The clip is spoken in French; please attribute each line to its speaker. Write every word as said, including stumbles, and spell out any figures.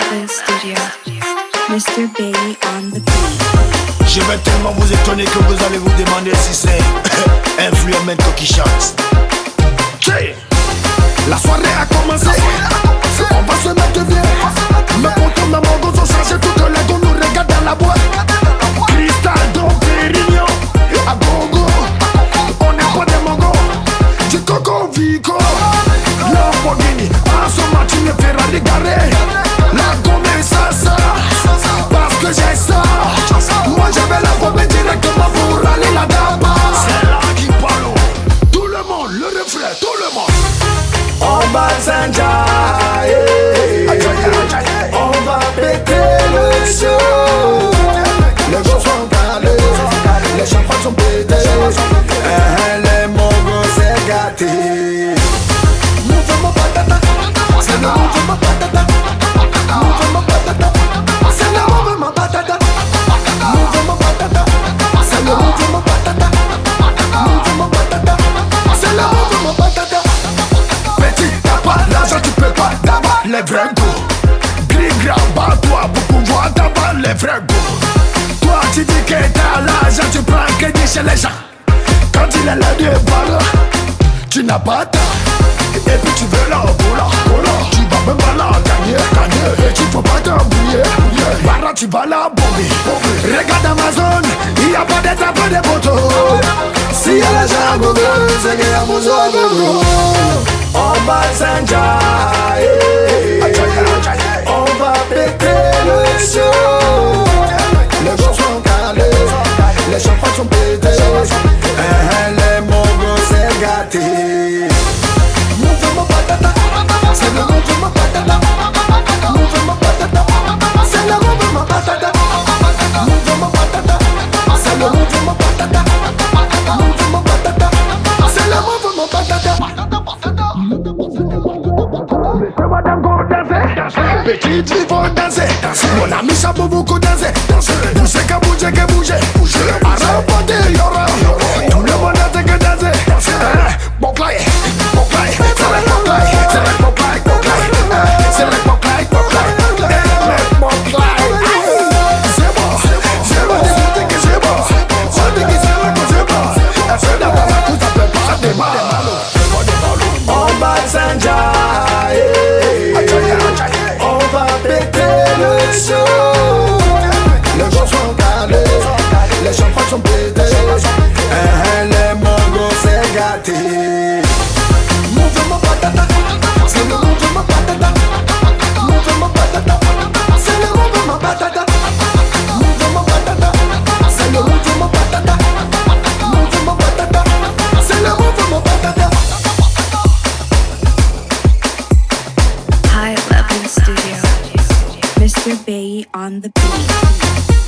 Speaker 1: Lovely Studio. mister Bailey on the beat.
Speaker 2: Je vais tellement vous étonner que vous allez vous demander si c'est Influemento qui chante. Okay. La soirée a commencé, on va se mettre bien. Me content dans mon gosse, on change toutes les gars, nous regarde dans la boîte. Cristal, Dom Pérignon, à Gogo, on n'est pas des mongos. Du Coco Vico, Lamborghini, Aston Martin, Ferrari garé. La gomme ça, ça, parce que j'ai ça. Moi j'avais la gomme directement pour râler la dame. C'est là qui parle. Tout le monde, le refrain, tout le monde. On va s'enjailler, on va péter le show. Les gens sont calés, les champagnes sont pétés, les mongos c'est gâté. Mouvement patata, c'est le mouvement patata. Mouvement patata, c'est le mouvement patata. Mouvement patata, c'est le mouvement patata. Mouvement patata, c'est le mouvement patata. Petit, t'as pas l'argent, tu peux pas d'avoir les vrais goûts. Gris, grand, bats-toi pour pouvoir d'avoir les vrais goûts. Toi, tu dis que t'as l'argent, tu prends un crédit chez les gens. Quand il est là de balles, tu n'as pas temps. Et puis tu veux la boula, tu vas même pas la gagner, gagner. Et tu faut pas t'embrouiller, voilà tu vas la bomber. Regarde Amazon, il y a pas d'étape de poteaux. Si y'a la jambe, c'est qu'il y a mon zogo. On va s'enjailler, on va péter le show. Les gens sont calés, les champagnes sont pétés, les mongos c'est gâté. Mouvement patata, c'est le mouvement patata. Mouvement patata, c'est le mouvement patata. Mouvement patata, c'est le mouvement patata. Mouvement patata, c'est le mouvement patata. Laissez-moi d'abord danser. Petite fille faut danser. Mon ami ça peut beaucoup danser. Bouger que bouger que bouger. Arrête pas de y'aura. Tout le monde a que danser. Bon clay, bon clay. C'est le bon clay, c'est le bon clay, bon clay. C'est le bon clay, bon clay. Bon clay. C'est bon, c'est bon. Dis que c'est bon. On dit que c'est bon, c'est bon. C'est d'abord ça tout ça peut pas démarrer. On va s'enjailler, on va péter le show. Les gens sont calés, les champagnes sont pétés, les mongos c'est gâté. Mouvement patata, c'est le mouvement patata. Mouvement patata, c'est le mouvement patata. Mouvement patata, c'est le mouvement patata. Mouvement patata, c'est le mouvement patata.
Speaker 1: Hi, Lovely Studio. mister Bailey on the beat.